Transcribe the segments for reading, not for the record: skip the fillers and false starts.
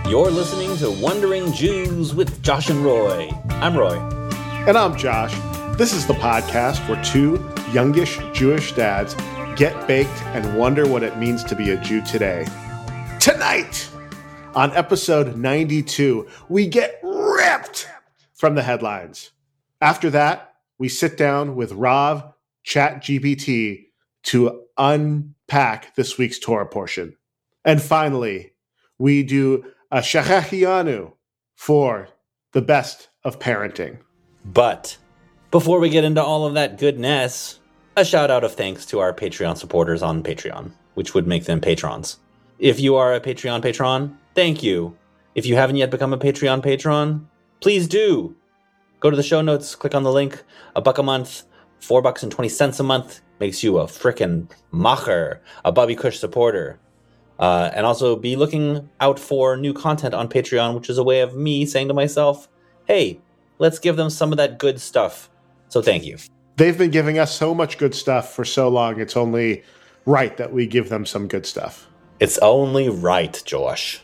You're listening to Wondering Jews with Josh and Roy. I'm Roy. And I'm Josh. This is the podcast where two youngish Jewish dads get baked and wonder what it means to be a Jew today. Tonight, on episode 92, we get ripped from the headlines. After that, we sit down with Rav ChatGPT to unpack this week's Torah portion. And finally, we do a Shechechianu for the best of parenting. But before we get into all of that goodness, a shout out of thanks to our Patreon supporters on Patreon, which would make them patrons. If you are a Patreon patron, thank you. If you haven't yet become a Patreon patron, please do. Go to the show notes, click on the link. $1 a month, $4.20 a month makes you a frickin' macher, a Bobby Kush supporter. And also be looking out for new content on Patreon, which is a way of me saying to myself, hey, let's give them some of that good stuff. So thank you. They've been giving us so much good stuff for so long, it's only right that we give them some good stuff. It's only right, Josh.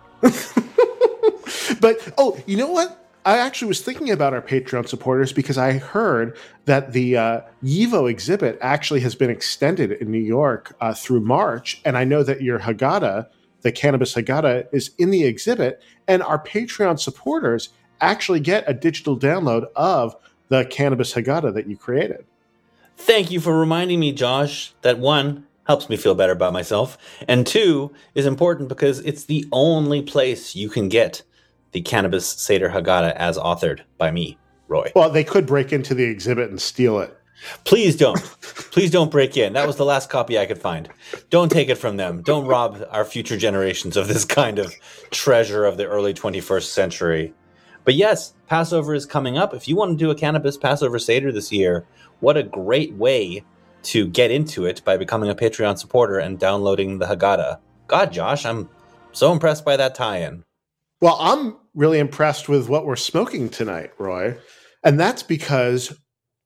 But, you know what? I actually was thinking about our Patreon supporters because I heard that the YIVO exhibit actually has been extended in New York through March. And I know that your Haggadah, the Cannabis Haggadah, is in the exhibit. And our Patreon supporters actually get a digital download of the Cannabis Haggadah that you created. Thank you for reminding me, Josh, that one, helps me feel better about myself, and two, is important because it's the only place you can get the Cannabis Seder Haggadah as authored by me, Roy. Well, they could break into the exhibit and steal it. Please don't. Please don't break in. That was the last copy I could find. Don't take it from them. Don't rob our future generations of this kind of treasure of the early 21st century. But yes, Passover is coming up. If you want to do a Cannabis Passover Seder this year, what a great way to get into it by becoming a Patreon supporter and downloading the Haggadah. God, Josh, I'm so impressed by that tie-in. Well, I'm really impressed with what we're smoking tonight, Roy. And that's because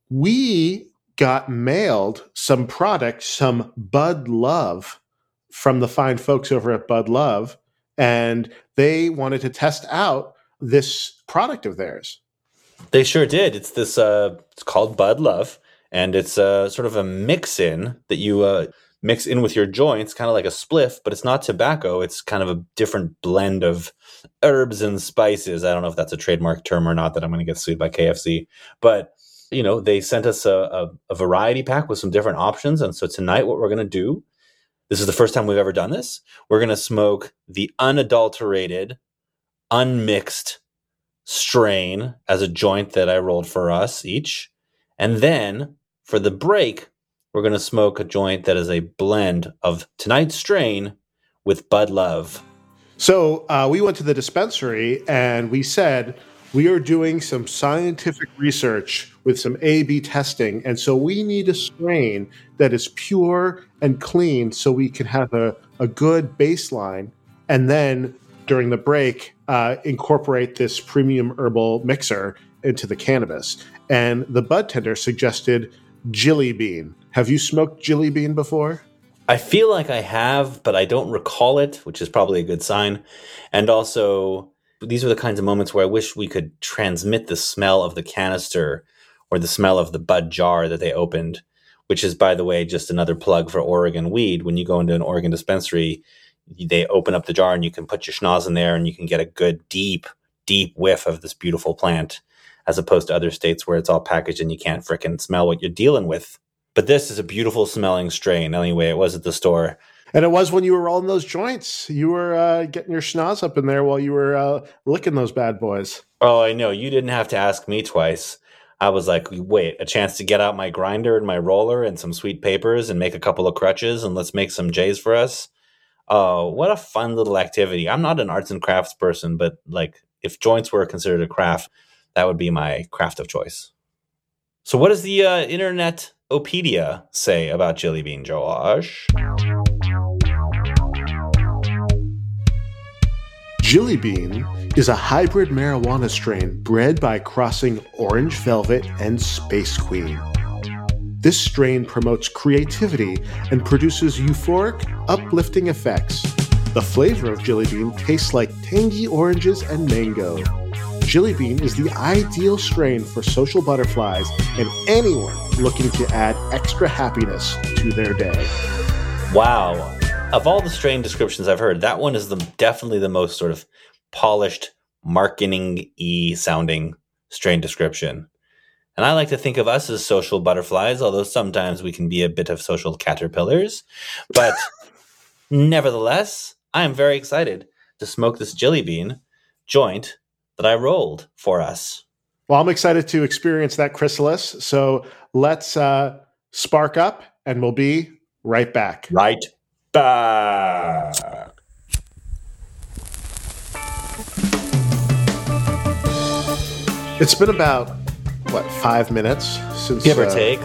we got mailed some product, some Bud Love, from the fine folks over at Bud Love, and they wanted to test out this product of theirs. They sure did. It's this. It's called Bud Love, and it's sort of a mix-in that you mix in with your joints, kind of like a spliff, but it's not tobacco. It's kind of a different blend of herbs and spices. I don't know if that's a trademark term or not, that I'm going to get sued by KFC. But, you know, they sent us a variety pack with some different options. And so tonight what we're going to do, this is the first time we've ever done this, we're going to smoke the unadulterated, unmixed strain as a joint that I rolled for us each. And then for the break, we're going to smoke a joint that is a blend of tonight's strain with Bud Love. So we went to the dispensary and we said, we are doing some scientific research with some A/B testing. And so we need a strain that is pure and clean so we can have a good baseline. And then during the break, incorporate this premium herbal mixer into the cannabis. And the bud tender suggested Jilly Bean. Have you smoked Jilly Bean before? I feel like I have, but I don't recall it, which is probably a good sign. And also, these are the kinds of moments where I wish we could transmit the smell of the canister or the smell of the bud jar that they opened, which is, by the way, just another plug for Oregon weed. When you go into an Oregon dispensary, they open up the jar and you can put your schnoz in there and you can get a good, deep whiff of this beautiful plant, as opposed to other states where it's all packaged and you can't frickin' smell what you're dealing with. But this is a beautiful smelling strain. Anyway, it was at the store. And it was when you were rolling those joints. You were getting your schnoz up in there while you were licking those bad boys. Oh, I know. You didn't have to ask me twice. I was like, wait, a chance to get out my grinder and my roller and some sweet papers and make a couple of crutches and let's make some J's for us. Oh, what a fun little activity. I'm not an arts and crafts person, but like if joints were considered a craft, that would be my craft of choice. So what does the Internet-opedia say about Jilly Bean, Josh? Jilly Bean is a hybrid marijuana strain bred by crossing Orange Velvet and Space Queen. This strain promotes creativity and produces euphoric, uplifting effects. The flavor of Jilly Bean tastes like tangy oranges and mango. Jilly Bean is the ideal strain for social butterflies and anyone looking to add extra happiness to their day. Wow. Of all the strain descriptions I've heard, that one is definitely the most sort of polished, marketing-y sounding strain description. And I like to think of us as social butterflies, although sometimes we can be a bit of social caterpillars. But nevertheless, I am very excited to smoke this Jilly Bean joint that I rolled for us. Well, I'm excited to experience that chrysalis. So let's spark up, and we'll be right back. Right back. It's been about, 5 minutes since... Give or take.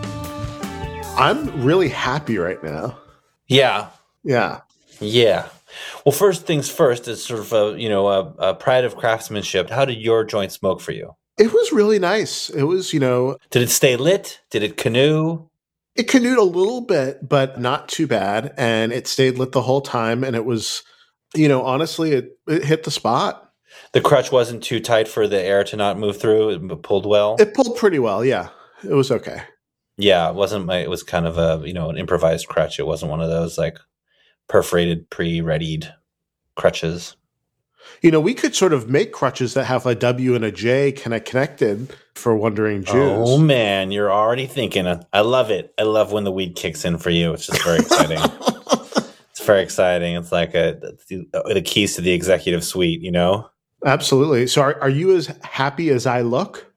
I'm really happy right now. Yeah. Yeah. Yeah. Well, first things first, it's sort of a pride of craftsmanship. How did your joint smoke for you? It was really nice. It was, Did it stay lit? Did it canoe? It canoed a little bit, but not too bad. And it stayed lit the whole time. And it was, honestly, it hit the spot. The crutch wasn't too tight for the air to not move through. It pulled well. It pulled pretty well. Yeah. It was okay. Yeah. It was kind of an improvised crutch. It wasn't one of those like perforated, pre-readied crutches. We could sort of make crutches that have a W and a J connected for wandering Jews. Oh, man. You're already thinking. I love it. I love when the weed kicks in for you. It's just very exciting. It's very exciting. It's like the keys to the executive suite, Absolutely. So are you as happy as I look?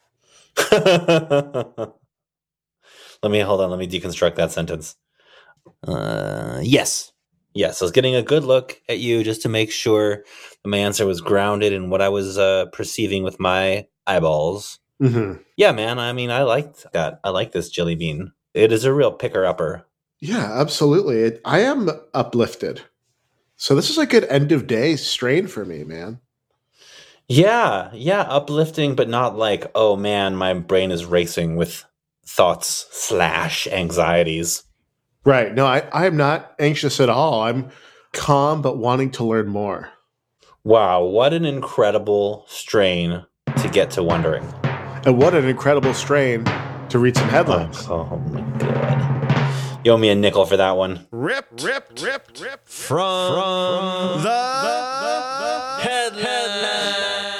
Hold on. Let me deconstruct that sentence. Yes. Yes. I was getting a good look at you just to make sure that my answer was grounded in what I was perceiving with my eyeballs. Mm-hmm. Yeah, man. I mean, I liked that. I like this Jilly Bean. It is a real picker-upper. Yeah, absolutely. I am uplifted. So this is a good end of day strain for me, man. Yeah, uplifting, but not like, oh man, my brain is racing with thoughts / anxieties. Right. No, I am not anxious at all. I'm calm, but wanting to learn more. Wow, what an incredible strain to get to wondering. And what an incredible strain to read some headlines. Oh my God. You owe me a nickel for that one. Rip from the headline.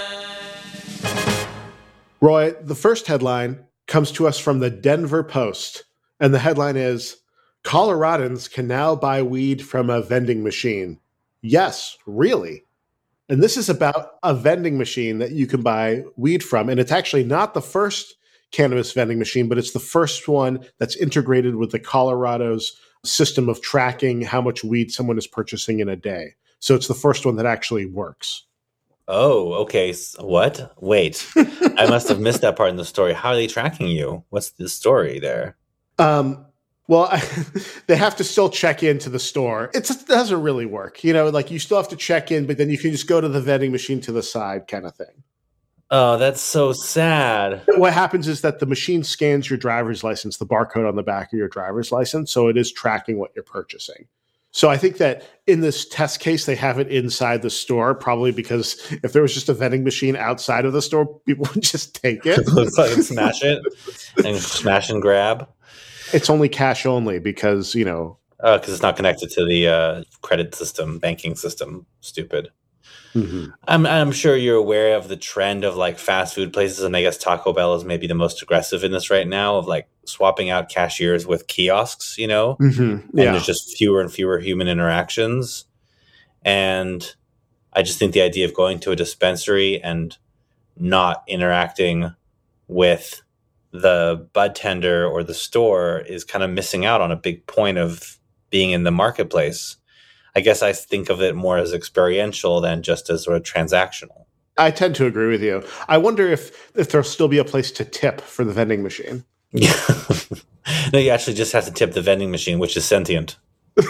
Roy, the first headline comes to us from the Denver Post. And the headline is, Coloradans can now buy weed from a vending machine. Yes, really. And this is about a vending machine that you can buy weed from. And it's actually not the first cannabis vending machine, but it's the first one that's integrated with the Colorado's system of tracking how much weed someone is purchasing in a day. So it's the first one that actually works. Oh, okay. What? Wait, I must have missed that part in the story. How are they tracking you? What's the story there? Well, they have to still check into the store. It doesn't really work. You still have to check in, but then you can just go to the vending machine to the side kind of thing. Oh, that's so sad. What happens is that the machine scans your driver's license, the barcode on the back of your driver's license, so it is tracking what you're purchasing. So I think that in this test case, they have it inside the store, probably because if there was just a vending machine outside of the store, people would just take it. Looks like smash it and smash and grab. It's only cash only because, because it's not connected to the credit system, banking system. Stupid. Mm-hmm. I'm sure you're aware of the trend of like fast food places, and I guess Taco Bell is maybe the most aggressive in this right now of like swapping out cashiers with kiosks, Mm-hmm. And there's just fewer and fewer human interactions. And I just think the idea of going to a dispensary and not interacting with the bud tender or the store is kind of missing out on a big point of being in the marketplace. I guess I think of it more as experiential than just as sort of transactional. I tend to agree with you. I wonder if there'll still be a place to tip for the vending machine. Yeah. No, you actually just have to tip the vending machine, which is sentient.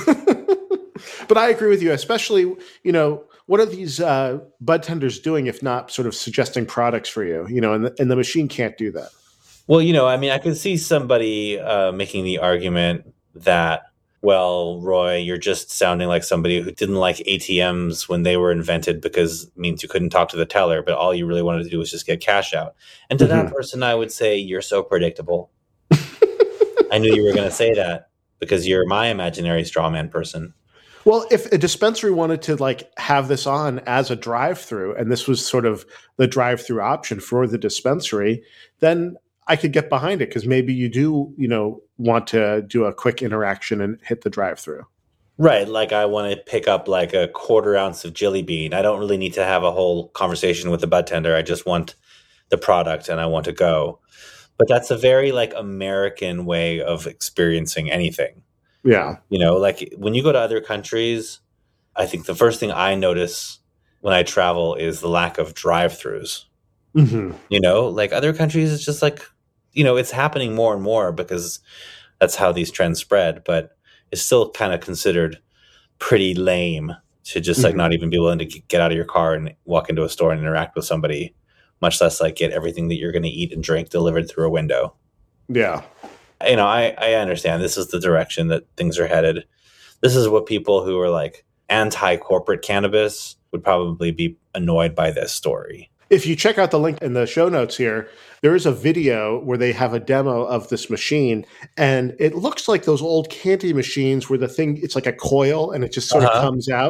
But I agree with you, especially, what are these bud tenders doing if not sort of suggesting products for you, and the machine can't do that. Well, I mean, I could see somebody making the argument that Well, Roy, you're just sounding like somebody who didn't like ATMs when they were invented because it means you couldn't talk to the teller, but all you really wanted to do was just get cash out. And to that person, I would say, you're so predictable. I knew you were going to say that because you're my imaginary straw man person. Well, if a dispensary wanted to like have this on as a drive-through, and this was sort of the drive-through option for the dispensary, then I could get behind it because maybe you do, want to do a quick interaction and hit the drive-through. Right. Like I want to pick up like a 1/4 ounce of Jelly Bean. I don't really need to have a whole conversation with the bud tender. I just want the product and I want to go. But that's a very like American way of experiencing anything. Yeah. Like when you go to other countries, I think the first thing I notice when I travel is the lack of drive-throughs. Like other countries, it's just like, it's happening more and more because that's how these trends spread. But it's still kind of considered pretty lame to just like not even be willing to get out of your car and walk into a store and interact with somebody, much less like get everything that you're going to eat and drink delivered through a window. Yeah. I understand this is the direction that things are headed. This is what people who are like anti-corporate cannabis would probably be annoyed by this story. If you check out the link in the show notes here, there is a video where they have a demo of this machine, and it looks like those old candy machines where the thing, it's like a coil and it just sort of comes out.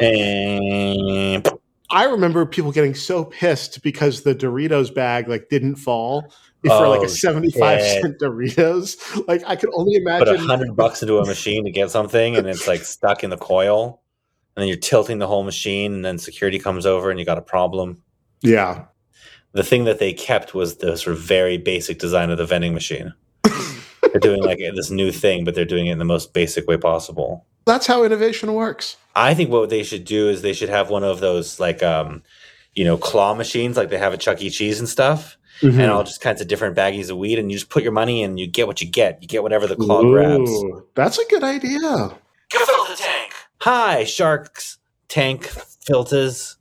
I remember people getting so pissed because the Doritos bag like didn't fall for like a 75-cent Doritos. Like I could only imagine put $100 into a machine to get something and it's like stuck in the coil and then you're tilting the whole machine and then security comes over and you got a problem. Yeah. The thing that they kept was the sort of very basic design of the vending machine. They're doing like this new thing, but they're doing it in the most basic way possible. That's how innovation works. I think what they should do is they should have one of those like, claw machines like they have at Chuck E. Cheese and stuff. And all just kinds of different baggies of weed. And you just put your money in and you get what you get. You get whatever the claw grabs. That's a good idea. Gefilte tank. Hi, Sharks Tank Filters.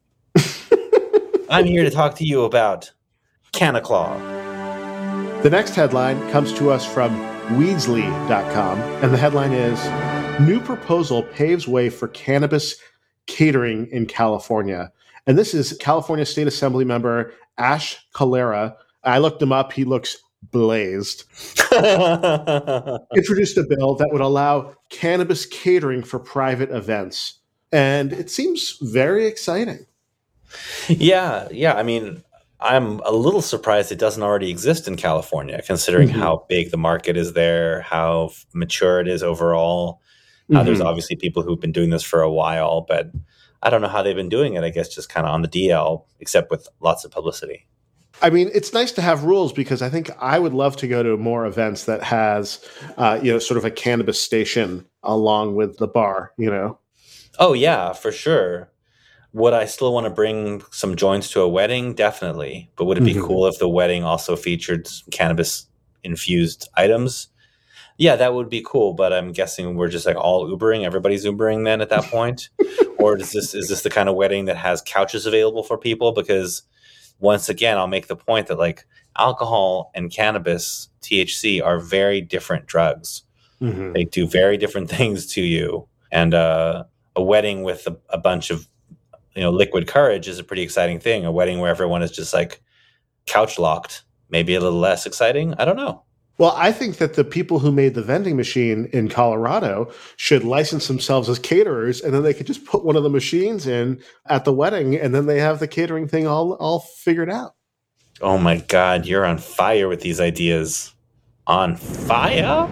I'm here to talk to you about Canaclaw. The next headline comes to us from Weedsley.com, and the headline is, New Proposal Paves Way for Cannabis Catering in California. And this is California State Assembly member Ash Calera. I looked him up. He looks blazed. Introduced a bill that would allow cannabis catering for private events. And it seems very exciting. Yeah. I mean, I'm a little surprised it doesn't already exist in California, considering how big the market is there, how mature it is overall. There's obviously people who've been doing this for a while, but I don't know how they've been doing it. I guess just kind of on the DL, except with lots of publicity. I mean, it's nice to have rules because I think I would love to go to more events that has, sort of a cannabis station along with the bar, Oh, yeah, for sure. Would I still want to bring some joints to a wedding? Definitely. But would it be cool if the wedding also featured cannabis-infused items? Yeah, that would be cool. But I'm guessing we're just like all Ubering. Everybody's Ubering then at that point. Or is this the kind of wedding that has couches available for people? Because once again, I'll make the point that like alcohol and cannabis, THC, are very different drugs. They do very different things to you. And a wedding with a bunch of liquid courage is a pretty exciting thing. A wedding where everyone is just like couch locked, maybe a little less exciting. I don't know. Well, I think that the people who made the vending machine in Colorado should license themselves as caterers, and then they could just put one of the machines in at the wedding, and then they have the catering thing all figured out. Oh my God, you're on fire with these ideas. On fire?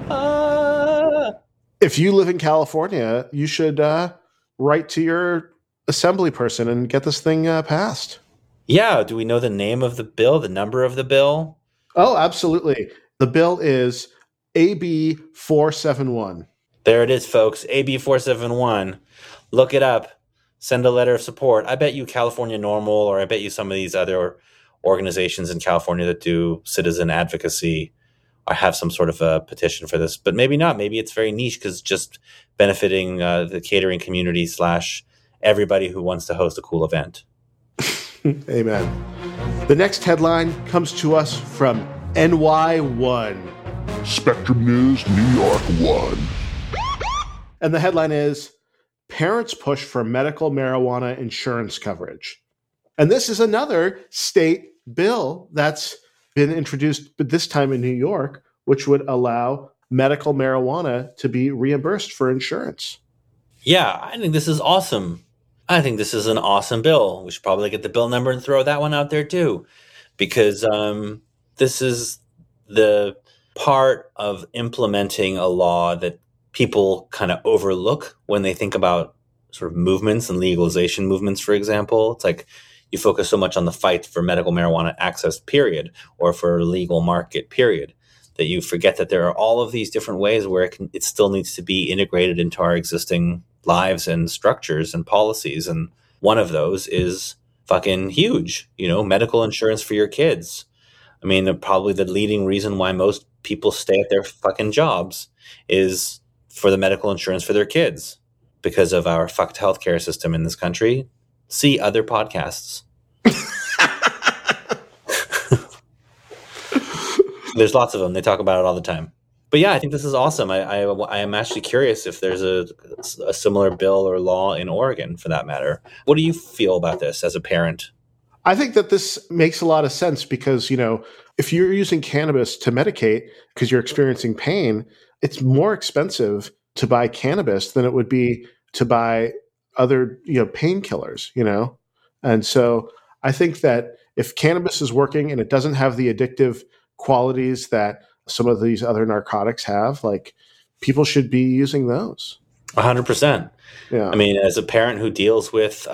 If you live in California, you should write to your assembly person and get this thing passed. Yeah. Do we know the name of the bill, the number of the bill? Oh, absolutely. The bill is AB 471. There it is, folks. AB 471. Look it up. Send a letter of support. I bet you California Normal, or I bet you some of these other organizations in California that do citizen advocacy or have some sort of a petition for this. But maybe not. Maybe it's very niche because just benefiting the catering community / everybody who wants to host a cool event. Amen. The next headline comes to us from NY1. Spectrum News, New York 1. And the headline is Parents Push for Medical Marijuana Insurance Coverage. And this is another state bill that's been introduced, but this time in New York, which would allow medical marijuana to be reimbursed for insurance. Yeah, I think this is awesome. I think this is an awesome bill. We should probably get the bill number and throw that one out there too, because this is the part of implementing a law that people kind of overlook when they think about sort of movements and legalization movements, for example. It's like you focus so much on the fight for medical marijuana access, period, or for legal market, period, that you forget that there are all of these different ways where it still needs to be integrated into our existing lives and structures and policies. And one of those is fucking huge, medical insurance for your kids. I mean, probably the leading reason why most people stay at their fucking jobs is for the medical insurance for their kids because of our fucked healthcare system in this country. See other podcasts. There's lots of them. They talk about it all the time. But yeah, I think this is awesome. I am actually curious if there's a similar bill or law in Oregon, for that matter. What do you feel about this as a parent? I think that this makes a lot of sense because, if you're using cannabis to medicate because you're experiencing pain, it's more expensive to buy cannabis than it would be to buy other, painkillers, And so I think that if cannabis is working and it doesn't have the addictive qualities that some of these other narcotics have, like, people should be using those. 100%. Yeah. I mean, as a parent who deals with,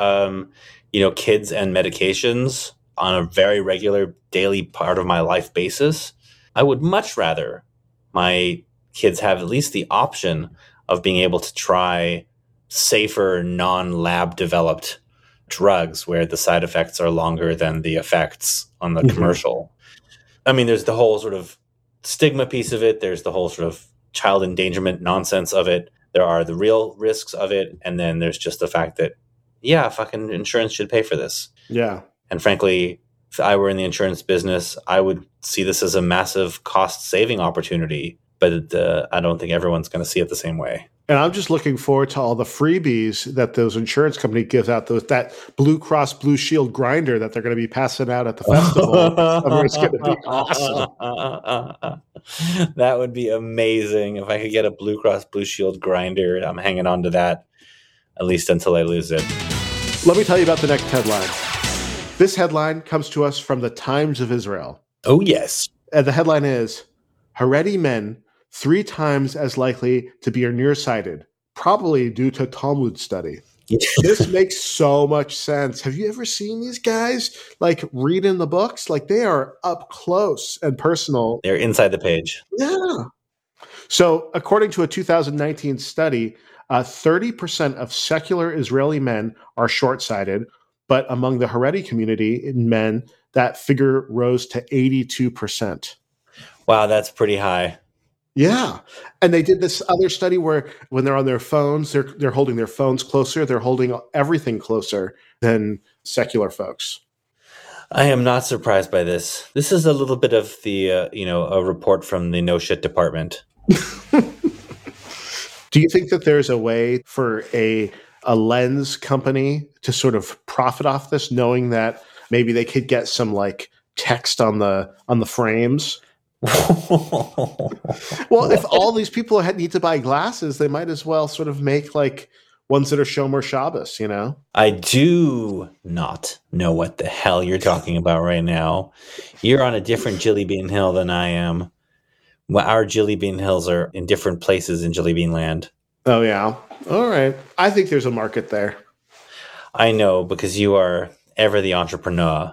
kids and medications on a very regular daily part of my life basis, I would much rather my kids have at least the option of being able to try safer, non-lab developed drugs where the side effects are longer than the effects on the commercial. I mean, there's the whole sort of stigma piece of it. There's the whole sort of child endangerment nonsense of it. There are the real risks of it. And then there's just the fact that, yeah, fucking insurance should pay for this. Yeah. And frankly, if I were in the insurance business, I would see this as a massive cost-saving opportunity. But I don't think everyone's going to see it the same way. And I'm just looking forward to all the freebies that those insurance companies give out. That Blue Cross Blue Shield grinder that they're going to be passing out at the festival. It's going to be awesome. That would be amazing if I could get a Blue Cross Blue Shield grinder. I'm hanging on to that at least until I lose it. Let me tell you about the next headline. This headline comes to us from the Times of Israel. Oh, yes. And the headline is, Haredi men 3 times as likely to be nearsighted, probably due to Talmud study. This makes so much sense. Have you ever seen these guys reading the books? They are up close and personal. They're inside the page. Yeah. So according to a 2019 study, 30% of secular Israeli men are short-sighted, but among the Haredi community in men, that figure rose to 82%. Wow, that's pretty high. Yeah. And they did this other study where when they're on their phones, they're holding their phones closer. They're holding everything closer than secular folks. I am not surprised by this. This is a little bit of the, a report from the no shit department. Do you think that there's a way for a lens company to sort of profit off this, knowing that maybe they could get some text on the frames? Well, if all these people need to buy glasses, they might as well sort of make ones that are Shomer Shabbos, I do not know what the hell you're talking about right now. You're on a different Jilly Bean Hill than I am. Well, our Jilly Bean Hills are in different places in Jilly Bean Land. Oh, yeah. All right. I think there's a market there. I know, because you are ever the entrepreneur.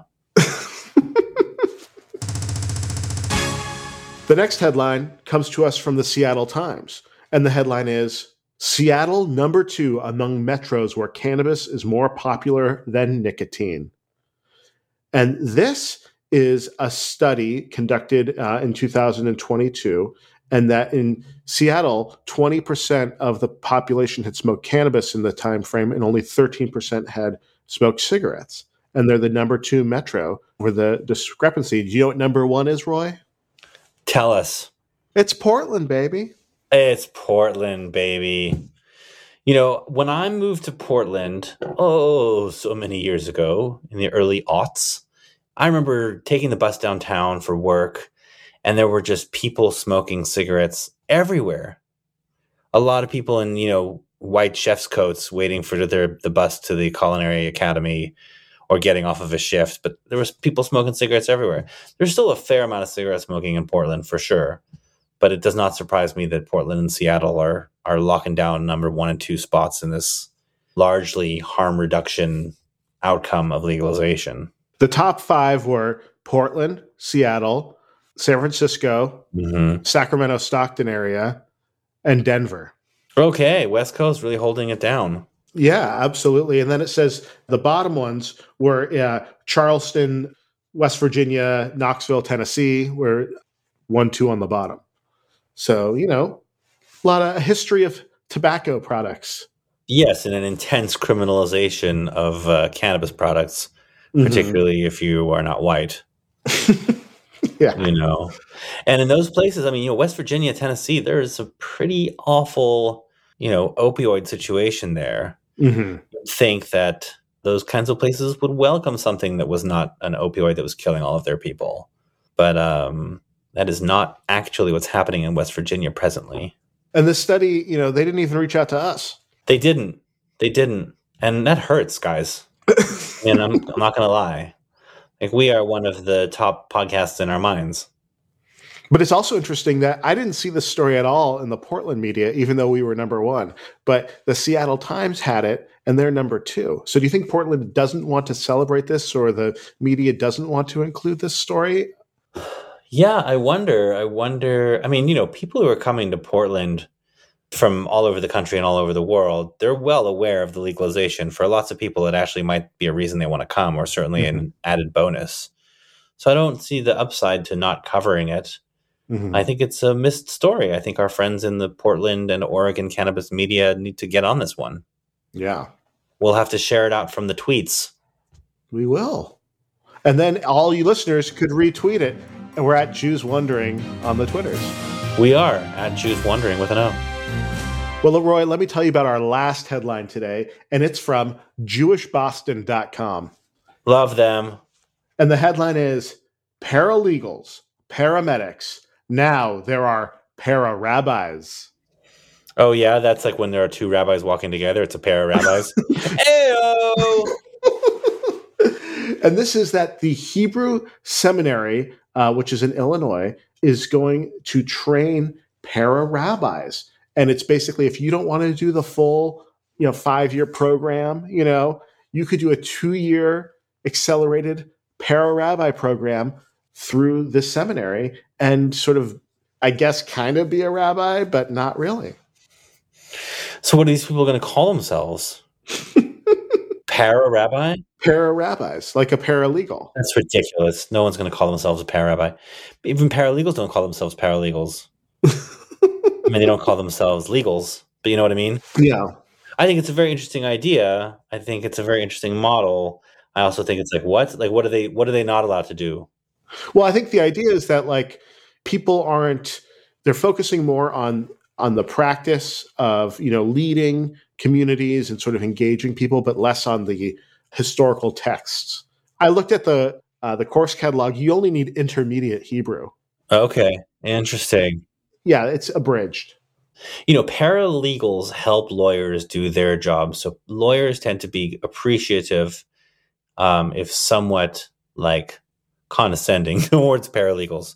The next headline comes to us from the Seattle Times, and the headline is, Seattle number 2 among metros where cannabis is more popular than nicotine. And this is a study conducted in 2022, and that in Seattle, 20% of the population had smoked cannabis in the time frame, and only 13% had smoked cigarettes. And they're the number 2 metro for the discrepancy. Do you know what number 1 is, Roy? Tell us. It's Portland, baby. It's Portland, baby. When I moved to Portland, so many years ago in the early aughts, I remember taking the bus downtown for work, and there were just people smoking cigarettes everywhere. A lot of people in, white chef's coats waiting for the bus to the Culinary Academy or getting off of a shift, but there was people smoking cigarettes everywhere. There's still a fair amount of cigarette smoking in Portland for sure, but it does not surprise me that Portland and Seattle are locking down number 1 and 2 spots in this largely harm reduction outcome of legalization. The top 5 were Portland, Seattle, San Francisco, Sacramento, Stockton area, and Denver. Okay, West Coast really holding it down. Yeah, absolutely. And then it says the bottom ones were Charleston, West Virginia, Knoxville, Tennessee, were 1, 2 on the bottom. So, a lot of history of tobacco products. Yes, and an intense criminalization of cannabis products, particularly if you are not white. Yeah. And in those places, West Virginia, Tennessee, there is a pretty awful, opioid situation there. You'd think that those kinds of places would welcome something that was not an opioid that was killing all of their people. But that is not actually what's happening in West Virginia presently. And this study, they didn't even reach out to us. They didn't. And that hurts, guys. And I'm not going to lie. Like, we are one of the top podcasts in our minds. But it's also interesting that I didn't see this story at all in the Portland media, even though we were number 1. But the Seattle Times had it, and they're number 2. So do you think Portland doesn't want to celebrate this, or the media doesn't want to include this story? Yeah, I wonder. People who are coming to Portland from all over the country and all over the world, they're well aware of the legalization. For lots of people, it actually might be a reason they want to come, or certainly an added bonus. So I don't see the upside to not covering it. I think it's a missed story. I think our friends in the Portland and Oregon cannabis media need to get on this one. Yeah. We'll have to share it out from the tweets. We will. And then all you listeners could retweet it. And we're at Jews Wondering on the Twitters. We are at Jews Wondering with an O. Well, Leroy, let me tell you about our last headline today, and it's from JewishBoston.com. Love them. And the headline is, Paralegals, Paramedics, Now there are para-rabbis. Oh, yeah? That's like when there are 2 rabbis walking together. It's a pair of rabbis. Ayo! And this is that the Hebrew Seminary, which is in Illinois, is going to train para-rabbis. And it's basically, if you don't want to do the full, 5-year program, you could do a 2-year accelerated para-rabbi program through this seminary and sort of, I guess, kind of be a rabbi, but not really. So what are these people going to call themselves? Para-rabbi? Para-rabbis, like a paralegal. That's ridiculous. No one's going to call themselves a para-rabbi. Even paralegals don't call themselves paralegals. They don't call themselves legals, but you know what I mean? Yeah. I think it's a very interesting idea. I think it's a very interesting model. I also think it's like, what? Like, what are they not allowed to do? Well, I think the idea is that people they're focusing more on the practice of, leading communities and sort of engaging people, but less on the historical texts. I looked at the course catalog. You only need intermediate Hebrew. Okay. Interesting. Yeah, it's abridged. Paralegals help lawyers do their job. So lawyers tend to be appreciative, if somewhat condescending towards paralegals.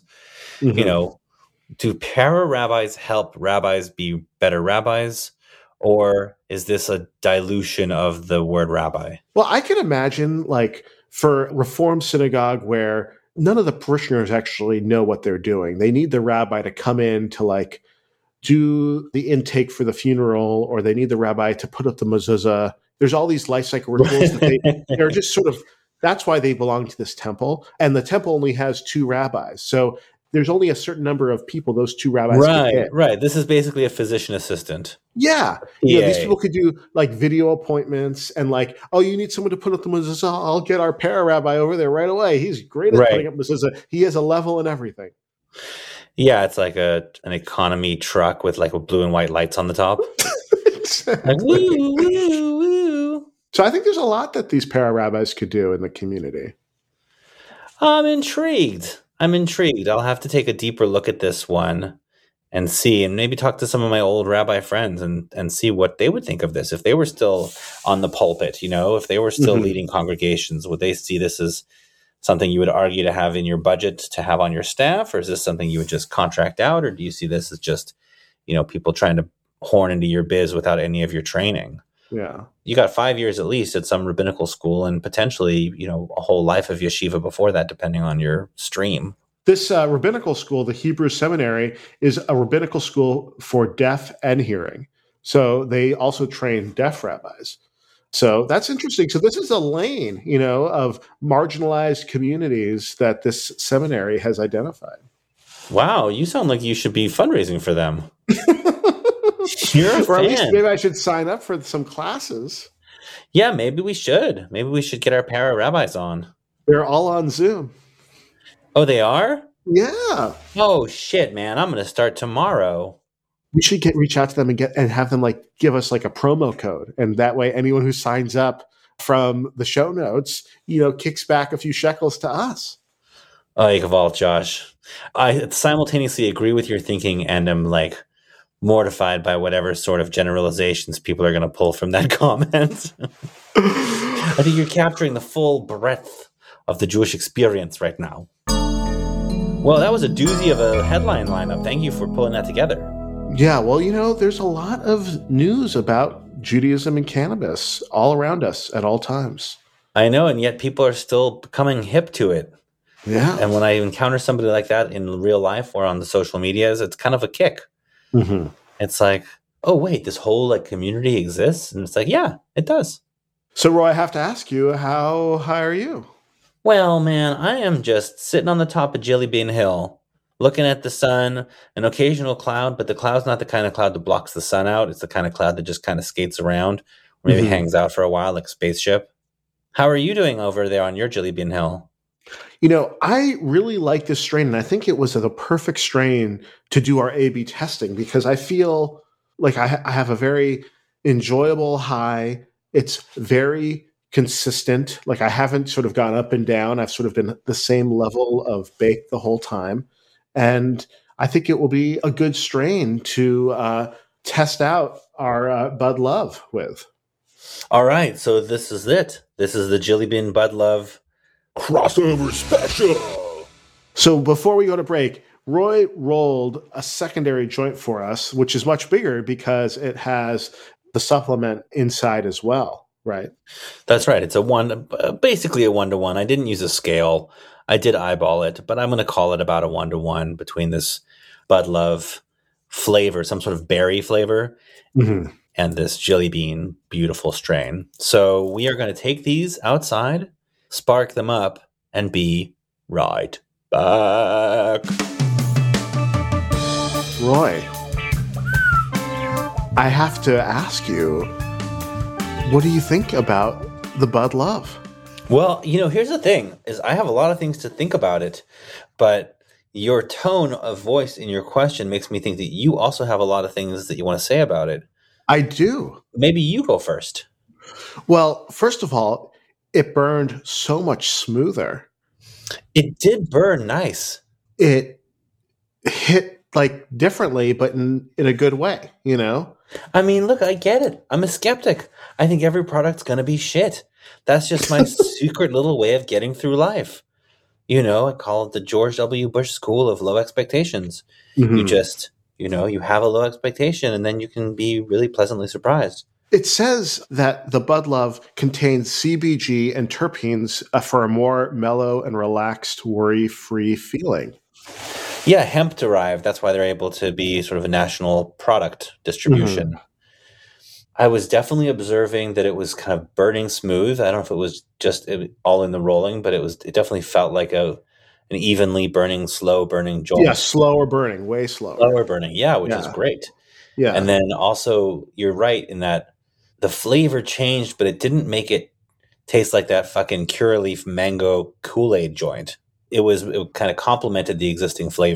Do para-rabbis help rabbis be better rabbis? Or is this a dilution of the word rabbi? Well, I can imagine for Reform Synagogue where none of the parishioners actually know what they're doing. They need the rabbi to come in to do the intake for the funeral, or they need the rabbi to put up the mezuzah. There's all these life cycle rituals that they're just sort of, that's why they belong to this temple. And the temple only has 2 rabbis. So there's only a certain number of people those 2 rabbis can hit. Right. This is basically a physician assistant. Yeah. These people could do video appointments and you need someone to put up the mezuzah. I'll get our para-rabbi over there right away. He's great at putting up mezuzah. He has a level and everything. Yeah, it's like an economy truck with blue and white lights on the top. Like, woo, woo, woo. So I think there's a lot that these para-rabbis could do in the community. I'm intrigued. I'll have to take a deeper look at this one and see, and maybe talk to some of my old rabbi friends and see what they would think of this. If they were still on the pulpit, if they were still leading congregations, would they see this as something you would argue to have in your budget to have on your staff? Or is this something you would just contract out? Or do you see this as just, people trying to horn into your biz without any of your training? Yeah. You got 5 years at least at some rabbinical school and potentially, a whole life of yeshiva before that, depending on your stream. This rabbinical school, the Hebrew Seminary, is a rabbinical school for deaf and hearing. So they also train deaf rabbis. So that's interesting. So this is a lane, of marginalized communities that this seminary has identified. Wow, you sound like you should be fundraising for them. You're a or at least fan. maybe I should sign up for some classes. Yeah, maybe we should. Maybe we should get our para rabbis on. They're all on Zoom. Oh, they are? Yeah. Oh shit, man! I'm gonna start tomorrow. We should reach out to them and have them give us a promo code, and that way anyone who signs up from the show notes, kicks back a few shekels to us. Oh, Yikavalt, Josh. I simultaneously agree with your thinking and am mortified by whatever sort of generalizations people are going to pull from that comment. I think you're capturing the full breadth of the Jewish experience right now. Well, that was a doozy of a headline lineup. Thank you for pulling that together. Yeah, well, there's a lot of news about Judaism and cannabis all around us at all times. I know, and yet people are still becoming hip to it. Yeah. And when I encounter somebody like that in real life or on the social medias, it's kind of a kick. Mm-hmm. It's like, oh, wait, this whole community exists? And it's like, yeah, it does. So, Roy, I have to ask you, how high are you? Well, man, I am just sitting on the top of Jelly Bean Hill, looking at the sun, an occasional cloud, but the cloud's not the kind of cloud that blocks the sun out. It's the kind of cloud that just kind of skates around, or maybe hangs out for a while like a spaceship. How are you doing over there on your Jelly Bean Hill? I really like this strain, and I think it was the perfect strain to do our A/B testing because I feel like I have a very enjoyable high. It's very consistent. I haven't sort of gone up and down. I've sort of been the same level of bake the whole time. And I think it will be a good strain to test out our Bud Love with. All right, so this is it. This is the Jelly Bean Bud Love Crossover Special. So before we go to break, Roy rolled a secondary joint for us, which is much bigger because it has the supplement inside as well, right? That's right. It's basically a 1-to-1. I didn't use a scale. I did eyeball it, but I'm going to call it about a 1-to-1 between this Bud Love flavor, some sort of berry flavor, and this Jelly Bean beautiful strain. So we are going to take these outside, spark them up, and be right back. Roy, I have to ask you, what do you think about the Bud Love? Well, here's the thing, is I have a lot of things to think about it, but your tone of voice in your question makes me think that you also have a lot of things that you want to say about it. I do. Maybe you go first. Well, first of all, it burned so much smoother. It did burn nice. It hit differently, but in a good way, I mean, look, I get it. I'm a skeptic. I think every product's going to be shit. That's just my secret little way of getting through life. I call it the George W. Bush School of Low Expectations. You just, you have a low expectation and then you can be really pleasantly surprised. It says that the Bud Love contains CBG and terpenes for a more mellow and relaxed, worry-free feeling. Yeah, hemp derived. That's why they're able to be sort of a national product distribution. I was definitely observing that it was kind of burning smooth. I don't know if it was just all in the rolling, but it definitely felt like an evenly burning, slow burning joint. Yeah, slower burning, way slower. Slower burning, yeah, which is great. Yeah. And then also, you're right in that the flavor changed, but it didn't make it taste like that fucking Curaleaf mango Kool-Aid joint. It kind of complemented the existing flavor.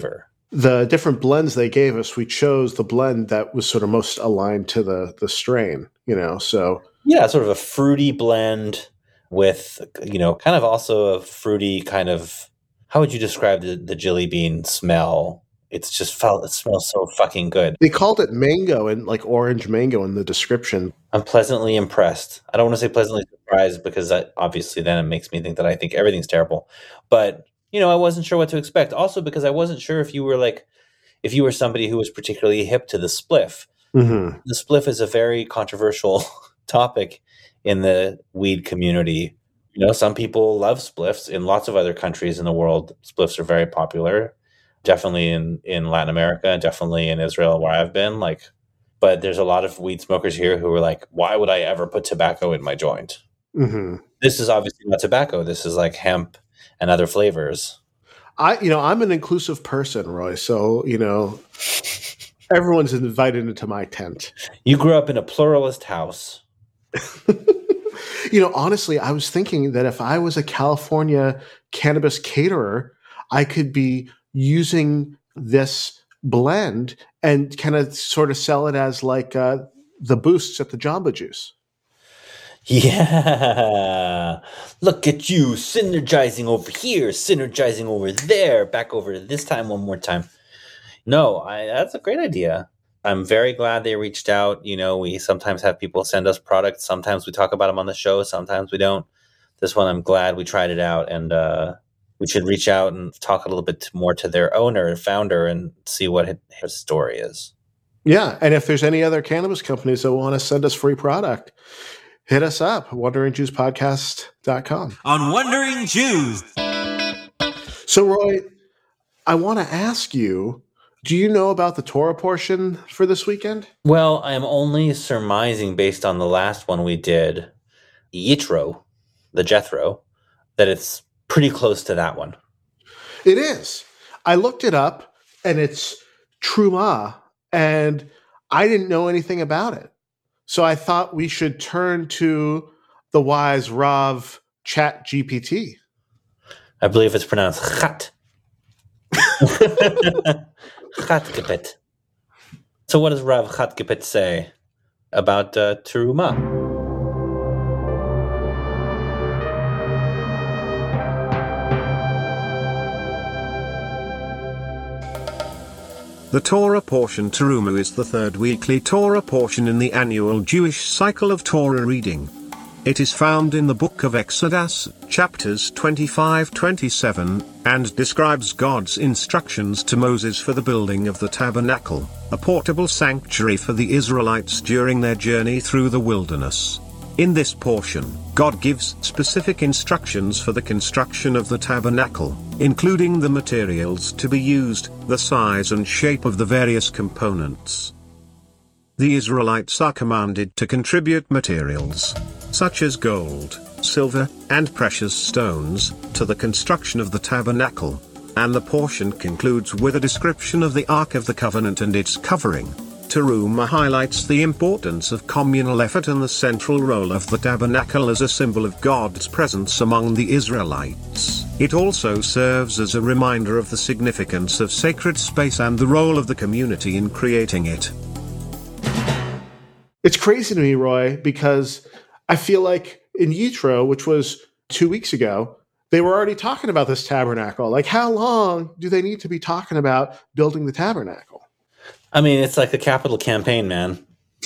the different blends they gave us, we chose the blend that was sort of most aligned to the strain, so. Yeah, sort of a fruity blend with, kind of also a fruity kind of, how would you describe the jelly bean smell? It smells so fucking good. They called it mango and like orange mango in the description. I'm pleasantly impressed. I don't want to say pleasantly surprised because obviously then it makes me think that I think everything's terrible. But, I wasn't sure what to expect. Also because I wasn't sure if you were somebody who was particularly hip to the spliff. Mm-hmm. The spliff is a very controversial topic in the weed community. Some people love spliffs. In lots of other countries in the world, spliffs are very popular. Definitely in Latin America, definitely in Israel where I've been. But there's a lot of weed smokers here who are like, why would I ever put tobacco in my joint? Mm-hmm. This is obviously not tobacco. This is like hemp and other flavors. I'm an inclusive person, Roy. So, everyone's invited into my tent. You grew up in a pluralist house. Honestly, I was thinking that if I was a California cannabis caterer, I could be using this blend and kind of sort of sell it as like the boosts at the Jamba Juice. Yeah. Look at you synergizing over here, synergizing over there, back over to this time one more time. No, that's a great idea. I'm very glad they reached out. We sometimes have people send us products. Sometimes we talk about them on the show. Sometimes we don't. This one, I'm glad we tried it out. And we should reach out and talk a little bit more to their owner, founder, and see what his story is. Yeah. And if there's any other cannabis companies that want to send us free product, hit us up, wanderingjuicepodcast.com. On Wandering Jews. So, Roy, I want to ask you, do you know about the Torah portion for this weekend? Well, I'm only surmising based on the last one we did, Yitro, the Jethro, that it's pretty close to that one. It is. I looked it up, and it's Truma, and I didn't know anything about it. So I thought we should turn to the wise Rav Chat GPT. I believe it's pronounced Chat. Chatgepet. So what does Rav Chatgepet say about Teruma? The Torah portion Teruma is the third weekly Torah portion in the annual Jewish cycle of Torah reading. It is found in the book of Exodus, chapters 25-27, and describes God's instructions to Moses for the building of the tabernacle, a portable sanctuary for the Israelites during their journey through the wilderness. In this portion, God gives specific instructions for the construction of the tabernacle, including the materials to be used, the size and shape of the various components. The Israelites are commanded to contribute materials, such as gold, silver, and precious stones, to the construction of the tabernacle, and the portion concludes with a description of the Ark of the Covenant and its covering. Teruma highlights the importance of communal effort and the central role of the tabernacle as a symbol of God's presence among the Israelites. It also serves as a reminder of the significance of sacred space and the role of the community in creating it. It's crazy to me, Roy, because I feel like in Yitro, which was 2 weeks ago, they were already talking about this tabernacle. Like, how long do they need to be talking about building the tabernacle? I mean, it's like a capital campaign, man.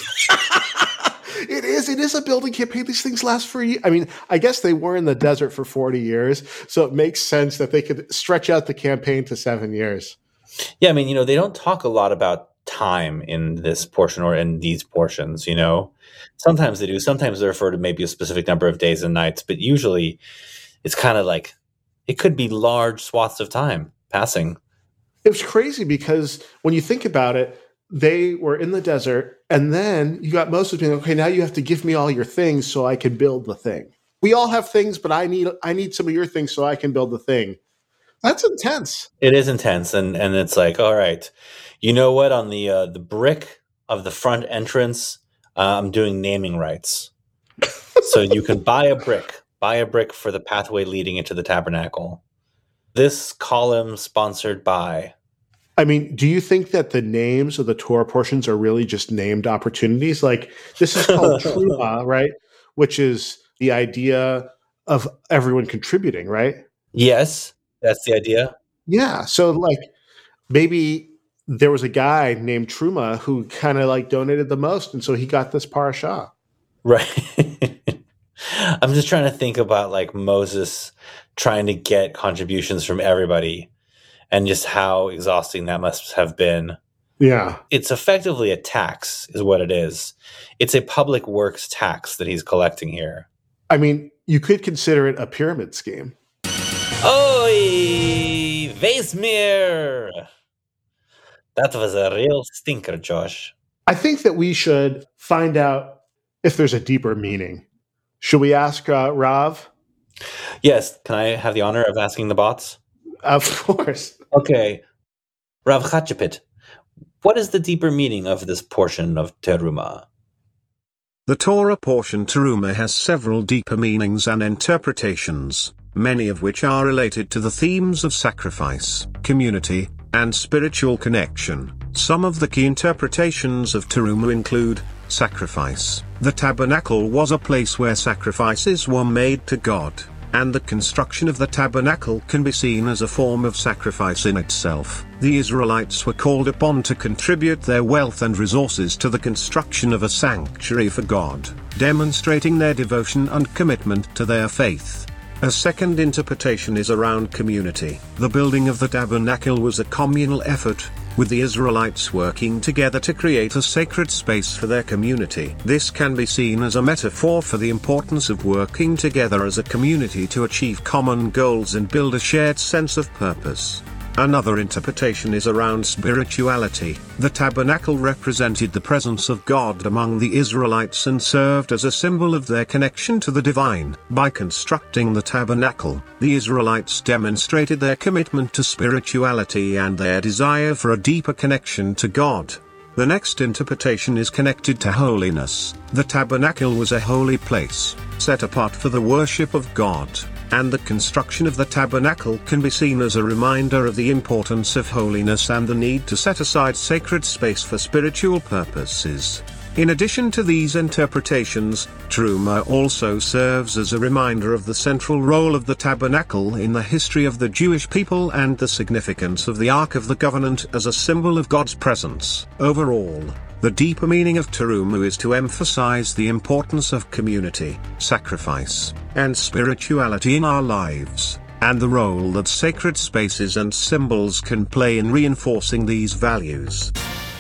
It is a building campaign. These things last for years. I mean, I guess they were in the desert for 40 years, so it makes sense that they could stretch out the campaign to 7 years. Yeah, I mean, they don't talk a lot about time in this portion or in these portions, Sometimes they do. Sometimes they refer to maybe a specific number of days and nights, but usually it's kind of like it could be large swaths of time passing. It was crazy because when you think about it, they were in the desert, and then you got Moses being, okay, now you have to give me all your things so I can build the thing. We all have things, but I need some of your things so I can build the thing. That's intense. It is intense, and it's like, all right, you know what? On the brick of the front entrance, I'm doing naming rights, so you can buy a brick for the pathway leading into the tabernacle. This column sponsored by. I mean, do you think that the names of the Torah portions are really just named opportunities? Like this is called Truma, right? Which is the idea of everyone contributing, right? Yes, that's the idea. Yeah. So like maybe there was a guy named Truma who kind of like donated the most, and so he got this parasha. Right. I'm just trying to think about like Moses trying to get contributions from everybody and just how exhausting that must have been. Yeah. It's effectively a tax is what it is. It's a public works tax that he's collecting here. I mean, you could consider it a pyramid scheme. Oi, Weismir! That was a real stinker, Josh. I think that we should find out if there's a deeper meaning. Should we ask Rav? Yes, can I have the honor of asking the bots? Of course. Okay. Rav Chachapit, what is the deeper meaning of this portion of Teruma? The Torah portion Teruma has several deeper meanings and interpretations, many of which are related to the themes of sacrifice, community, and spiritual connection. Some of the key interpretations of Teruma include sacrifice. The tabernacle was a place where sacrifices were made to God, and the construction of the tabernacle can be seen as a form of sacrifice in itself. The Israelites were called upon to contribute their wealth and resources to the construction of a sanctuary for God, demonstrating their devotion and commitment to their faith. A second interpretation is around community. The building of the tabernacle was a communal effort, with the Israelites working together to create a sacred space for their community. This can be seen as a metaphor for the importance of working together as a community to achieve common goals and build a shared sense of purpose. Another interpretation is around spirituality. The tabernacle represented the presence of God among the Israelites and served as a symbol of their connection to the divine. By constructing the tabernacle, the Israelites demonstrated their commitment to spirituality and their desire for a deeper connection to God. The next interpretation is connected to holiness. The tabernacle was a holy place, set apart for the worship of God, and the construction of the tabernacle can be seen as a reminder of the importance of holiness and the need to set aside sacred space for spiritual purposes. In addition to these interpretations, Teruma also serves as a reminder of the central role of the tabernacle in the history of the Jewish people and the significance of the Ark of the Covenant as a symbol of God's presence. Overall, the deeper meaning of Teruma is to emphasize the importance of community, sacrifice, and spirituality in our lives, and the role that sacred spaces and symbols can play in reinforcing these values.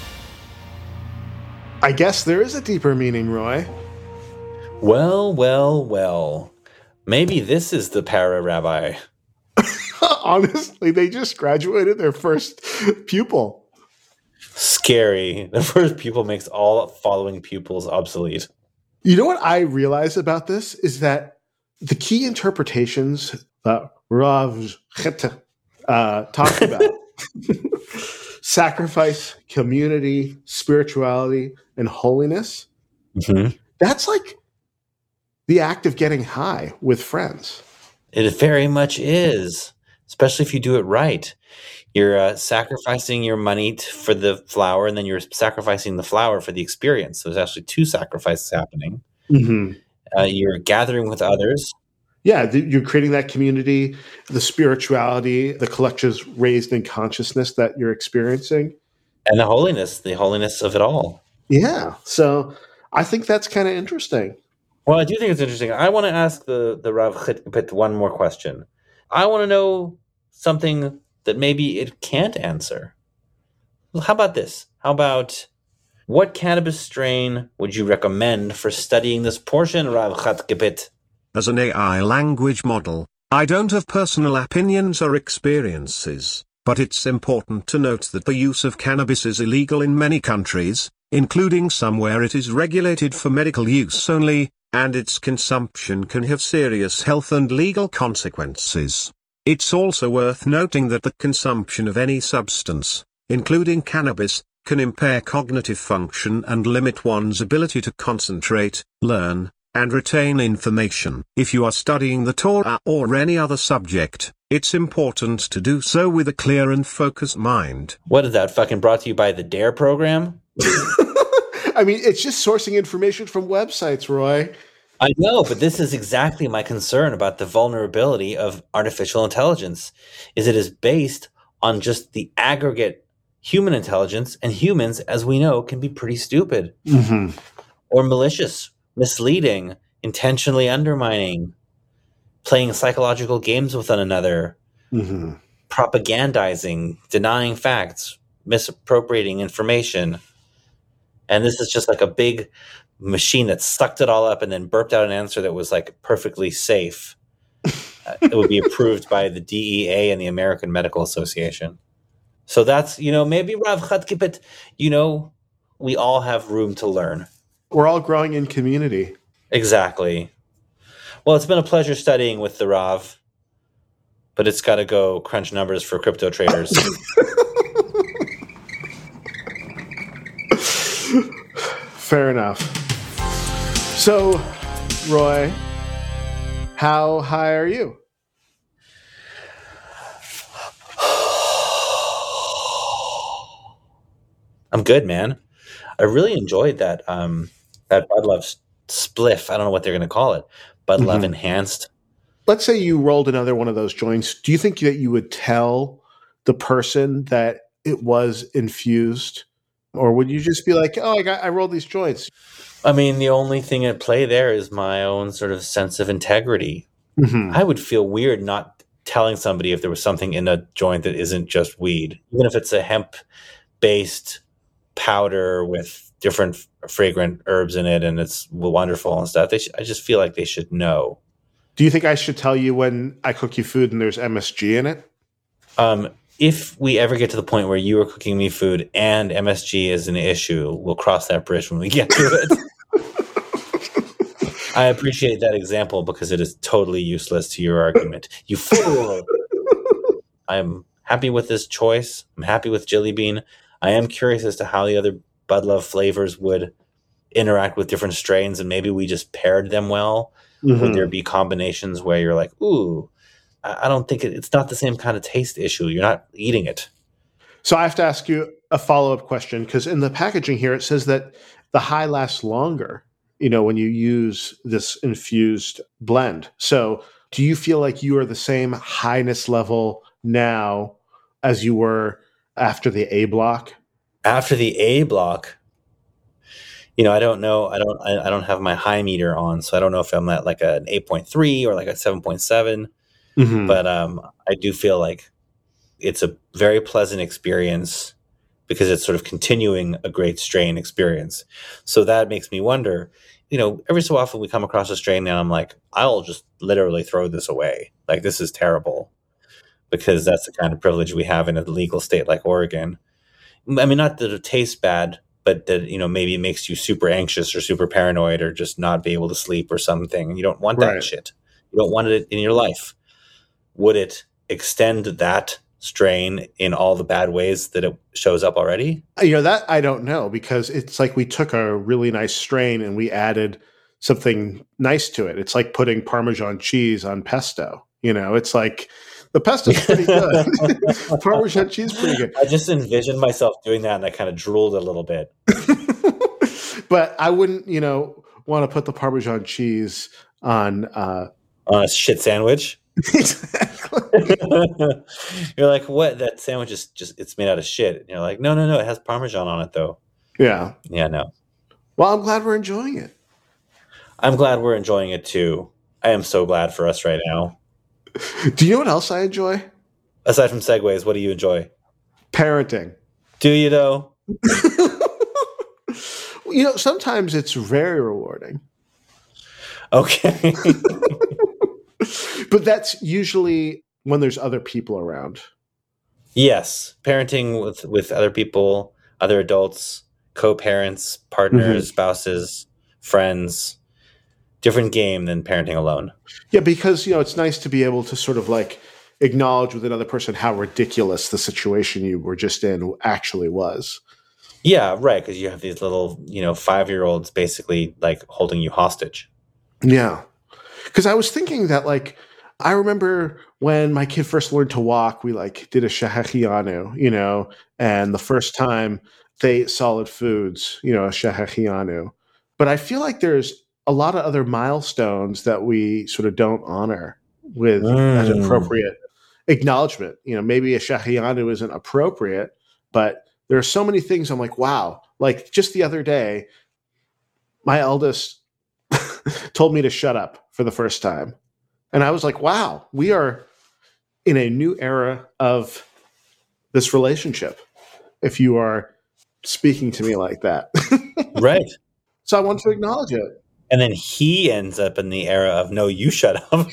I guess there is a deeper meaning, Roy. Well, well, well. Maybe this is the para-rabbi. Honestly, they just graduated their first pupil. Scary. The first pupil makes all following pupils obsolete. You know what I realize about this is that the key interpretations that Rav Cheta talked about sacrifice, community, spirituality, and holiness. Mm-hmm. That's like the act of getting high with friends. It very much is, especially if you do it right. You're sacrificing your money for the flower, and then you're sacrificing the flower for the experience. So there's actually two sacrifices happening. Mm-hmm. You're gathering with others. Yeah, you're creating that community, the spirituality, the collections raised in consciousness that you're experiencing. And the holiness of it all. Yeah, so I think that's kind of interesting. Well, I do think it's interesting. I want to ask the Rav Chitpit one more question. I want to know something that maybe it can't answer. Well, how about this? How about what cannabis strain would you recommend for studying this portion, Rav Chitpit? As an AI language model, I don't have personal opinions or experiences, but it's important to note that the use of cannabis is illegal in many countries, including some where it is regulated for medical use only, and its consumption can have serious health and legal consequences. It's also worth noting that the consumption of any substance, including cannabis, can impair cognitive function and limit one's ability to concentrate, learn, and retain information. If you are studying the Torah or any other subject, It's important to do so with a clear and focused mind. What is that fucking brought to you by the DARE program? I mean, it's just sourcing information from websites, Roy. I know, but this is exactly my concern about the vulnerability of artificial intelligence, is it is based on just the aggregate human intelligence, and humans, as we know, can be pretty stupid or malicious, misleading, intentionally undermining, playing psychological games with one another, propagandizing, denying facts, misappropriating information. And this is just like a big machine that sucked it all up and then burped out an answer that was like perfectly safe. It would be approved by the DEA and the American Medical Association. So that's, maybe Rav Chadkipet, we all have room to learn. We're all growing in community. Exactly. Well, it's been a pleasure studying with the Rav, but it's got to go crunch numbers for crypto traders. Fair enough. So, Roy, how high are you? I'm good, man. I really enjoyed that that Bud Love spliff. I don't know what they're going to call it. Bud Love Enhanced. Let's say you rolled another one of those joints. Do you think that you would tell the person that it was infused? Or would you just be like, oh, I rolled these joints? I mean, the only thing at play there is my own sort of sense of integrity. I would feel weird not telling somebody if there was something in a joint that isn't just weed. Even if it's a hemp-based powder with different fragrant herbs in it and it's wonderful and stuff. I just feel like they should know. Do you think I should tell you when I cook you food and there's MSG in it? If we ever get to the point where you are cooking me food and MSG is an issue, we'll cross that bridge when we get to it. I appreciate that example because it is totally useless to your argument. You fool! I'm happy with this choice. I'm happy with Jelly Bean. I am curious as to how the other Bud Love flavors would interact with different strains, and maybe we just paired them well. Would there be combinations where you're like, ooh, I don't think it's not the same kind of taste issue. You're not eating it. So I have to ask you a follow-up question, because in the packaging here, it says that the high lasts longer, when you use this infused blend. So do you feel like you are the same highness level now as you were after the A block? After the A block, I don't know. I don't have my high meter on, so I don't know if I'm at like an 8.3 or like a 7.7. But I do feel like it's a very pleasant experience because it's sort of continuing a great strain experience. So that makes me wonder, every so often we come across a strain and I'm like, I'll just literally throw this away. Like, this is terrible, because that's the kind of privilege we have in a legal state like Oregon. I mean, not that it tastes bad, but that, maybe it makes you super anxious or super paranoid or just not be able to sleep or something. You don't want that shit. You don't want it in your life. Would it extend that strain in all the bad ways that it shows up already? That I don't know, because it's like we took a really nice strain and we added something nice to it. It's like putting Parmesan cheese on pesto. It's like the pesto's pretty good. Parmesan cheese pretty good. I just envisioned myself doing that and I kind of drooled a little bit. But I wouldn't, want to put the Parmesan cheese on a shit sandwich. Exactly. You're like, what? That sandwich is just, it's made out of shit. And you're like, no, it has Parmesan on it though. Yeah. Yeah, no. Well, I'm glad we're enjoying it. I'm glad we're enjoying it too. I am so glad for us right now. Do you know what else I enjoy? Aside from segues, what do you enjoy? Parenting. Do you though? Sometimes it's very rewarding. Okay. But that's usually when there's other people around. Yes. Parenting with other people, other adults, co-parents, partners, spouses, friends. Different game than parenting alone. Yeah, because, it's nice to be able to sort of like acknowledge with another person how ridiculous the situation you were just in actually was. Yeah, right. Because you have these little, 5-year-olds basically like holding you hostage. Yeah. Because I was thinking that, like, I remember when my kid first learned to walk, we like did a shahachianu, and the first time they ate solid foods, a shahachianu. But I feel like there's a lot of other milestones that we sort of don't honor with an appropriate acknowledgement. Maybe a shahachianu isn't appropriate, but there are so many things I'm like, wow. Like just the other day, my eldest told me to shut up for the first time. And I was like, wow, we are in a new era of this relationship if you are speaking to me like that. Right. So I want to acknowledge it. And then he ends up in the era of, no, you shut up.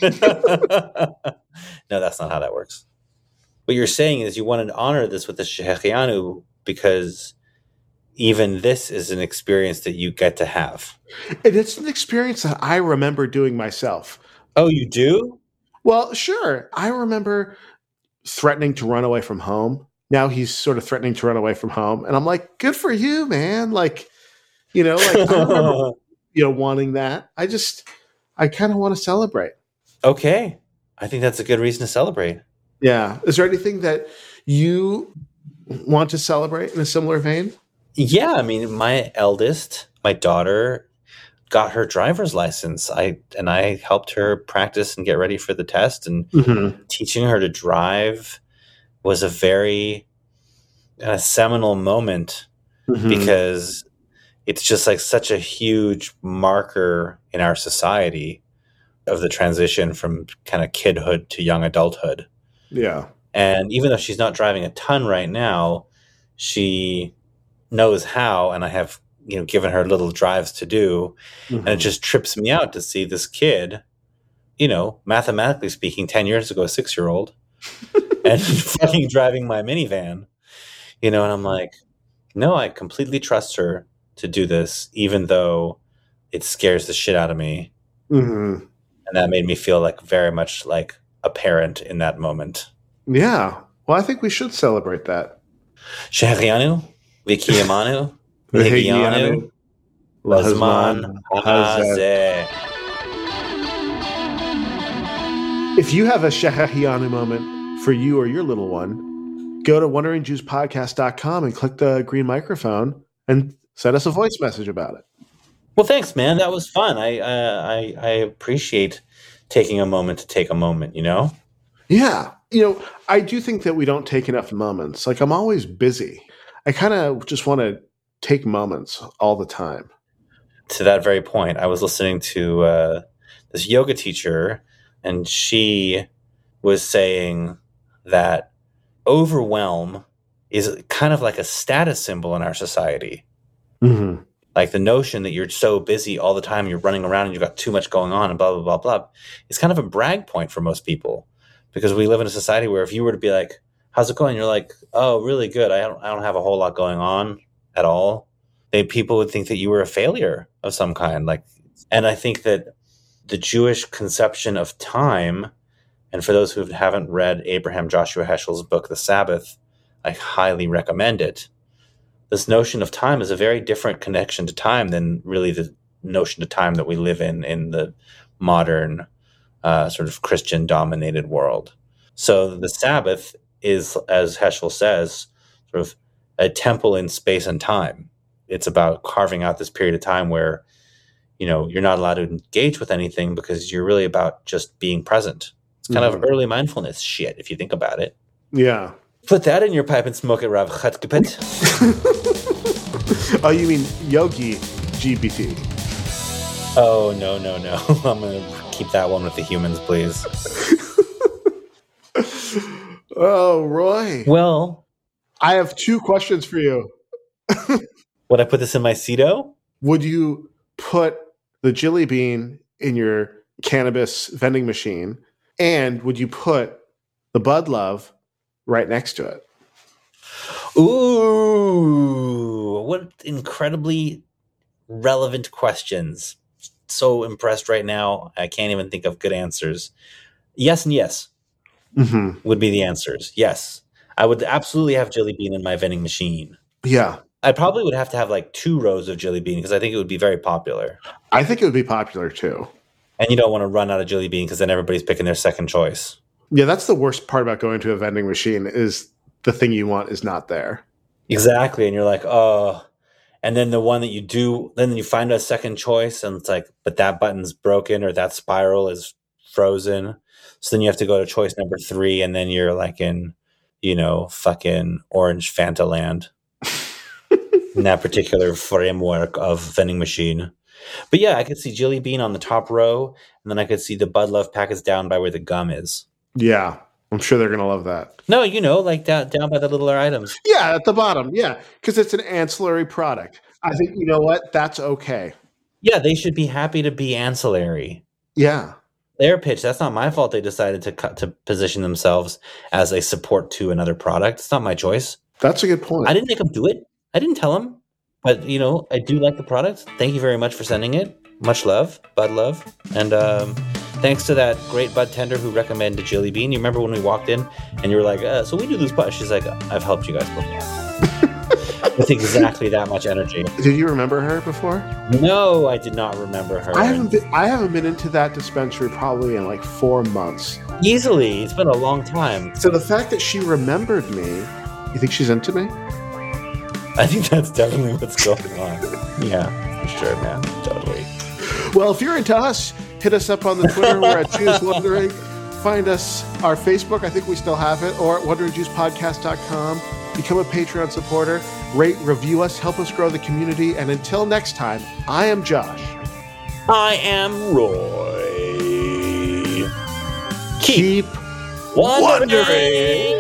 No, that's not how that works. What you're saying is you want to honor this with the Shehechianu because even this is an experience that you get to have. And it's an experience that I remember doing myself. Oh, you do? Well, sure. I remember threatening to run away from home. Now he's sort of threatening to run away from home. And I'm like, good for you, man. I remember, wanting that. I kind of want to celebrate. Okay. I think that's a good reason to celebrate. Yeah. Is there anything that you want to celebrate in a similar vein? Yeah. I mean, my eldest, my daughter, got her driver's license. I helped her practice and get ready for the test, and teaching her to drive was a very seminal moment because it's just like such a huge marker in our society of the transition from kind of kidhood to young adulthood. Yeah. And even though she's not driving a ton right now, she knows how, and I have given her little drives to do. And it just trips me out to see this kid, mathematically speaking, 10 years ago, a 6-year-old, and fucking driving my minivan, and I'm like, no, I completely trust her to do this, even though it scares the shit out of me. And that made me feel like very much like a parent in that moment. Yeah. Well, I think we should celebrate that. Shehrianu, Vikiyamanu, Vihigianu, Lazman Hazeh. If you have a Shehechianu moment for you or your little one, go to wanderingjewspodcast.com and click the green microphone and send us a voice message about it. Well, thanks, man. That was fun. I appreciate taking a moment to take a moment, Yeah. I do think that we don't take enough moments. Like, I'm always busy. I kind of just want to take moments all the time. To that very point, I was listening to this yoga teacher, and she was saying that overwhelm is kind of like a status symbol in our society. Like the notion that you're so busy all the time, you're running around and you've got too much going on and blah, blah, blah, blah. It's kind of a brag point for most people because we live in a society where if you were to be like, how's it going? You're like, oh, really good. I don't have a whole lot going on at all. People would think that you were a failure of some kind. And I think that the Jewish conception of time, and for those who haven't read Abraham Joshua Heschel's book, The Sabbath, I highly recommend it. This notion of time is a very different connection to time than really the notion of time that we live in the modern sort of Christian-dominated world. So the Sabbath is, as Heschel says, sort of a temple in space and time. It's about carving out this period of time where, you're not allowed to engage with anything because you're really about just being present. It's kind of early mindfulness shit, if you think about it. Yeah. Put that in your pipe and smoke it, Rav Chatkepet. Oh, you mean Yogi GPT? Oh, no. I'm going to keep that one with the humans, please. Oh, Roy. Well, I have 2 questions for you. Would I put this in my Cedo? Would you put the Jilly Bean in your cannabis vending machine? And would you put the Bud Love right next to it? Ooh, what incredibly relevant questions. So impressed right now. I can't even think of good answers. Yes and yes would be the answers. Yes. I would absolutely have Jilly Bean in my vending machine. Yeah. I probably would have to have like 2 rows of Jilly Bean because I think it would be very popular. I think it would be popular too. And you don't want to run out of Jelly Bean because then everybody's picking their second choice. Yeah, that's the worst part about going to a vending machine is the thing you want is not there. Exactly. And you're like, oh. And then the one that you do, then you find a second choice and it's like, but that button's broken or that spiral is frozen. So then you have to go to choice number 3 and then you're like in, fucking Orange Fanta land in that particular framework of vending machine. But yeah, I could see Jelly Bean on the top row and then I could see the Bud Love packets down by where the gum is. Yeah, I'm sure they're going to love that. No, like down by the littler items. Yeah, at the bottom. Yeah, because it's an ancillary product. I think, you know what? That's okay. Yeah, they should be happy to be ancillary. Yeah. Their pitch. That's not my fault. They decided to position themselves as a support to another product. It's not my choice. That's a good point. I didn't make them do it. I didn't tell them. But, I do like the product. Thank you very much for sending it. Much love, Bud Love. And thanks to that great bud tender who recommended Jelly Bean. You remember when we walked in and you were like, so we do this bud. She's like, I've helped you guys before. With exactly that much energy. Did you remember her before? No, I did not remember her. I haven't been into that dispensary probably in like 4 months. Easily. It's been a long time. So the fact that she remembered me, you think she's into me? I think that's definitely what's going on. Yeah, for sure, man. Totally. Well, if you're into us, hit us up on the Twitter. We're at Choose Wondering. Find us, our Facebook, I think we still have it, or at WonderingJuicePodcast.com. Become a Patreon supporter. Rate, review us, help us grow the community. And until next time, I am Josh. I am Roy. Keep wondering.